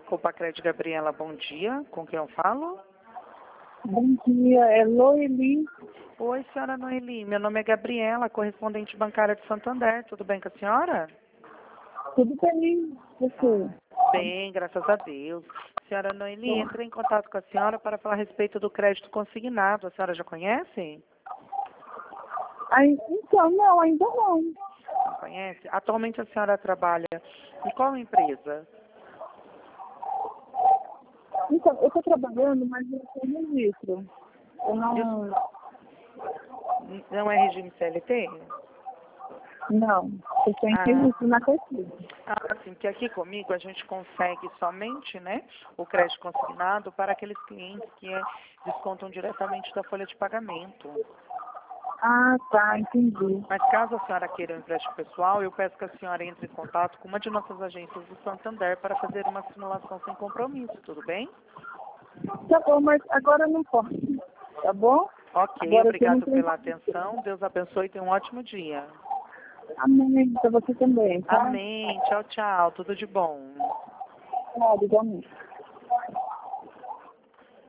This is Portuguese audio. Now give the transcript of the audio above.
Copacred Gabriela, bom dia. Com quem eu falo? Bom dia, é Loeli. Oi, senhora Noeli. Meu nome é Gabriela, correspondente bancária de Santander. Tudo bem com a senhora? Tudo bem, você? Bem, graças a Deus. Senhora Noeli, entrei em contato com a senhora para falar a respeito do crédito consignado. A senhora já conhece? Então, não, ainda não. Não conhece? Atualmente a senhora trabalha em qual empresa? Então, eu estou trabalhando, mas eu tenho registro. Eu não... Não é regime CLT? Não, eu tenho registro na Coisa. Sim, porque aqui comigo a gente consegue somente, né, o crédito consignado para aqueles clientes que descontam diretamente da folha de pagamento. Ah, tá, entendi. Mas caso a senhora queira um empréstimo pessoal, eu peço que a senhora entre em contato com uma de nossas agências do Santander para fazer uma simulação sem compromisso, tudo bem? Tá bom, mas agora eu não posso, tá bom? Ok, Agora eu obrigado tenho... pela atenção. Deus abençoe e tenha um ótimo dia. Amém, pra você também, tá? Amém. Tchau, tchau. Tudo de bom. Claro, igualmente.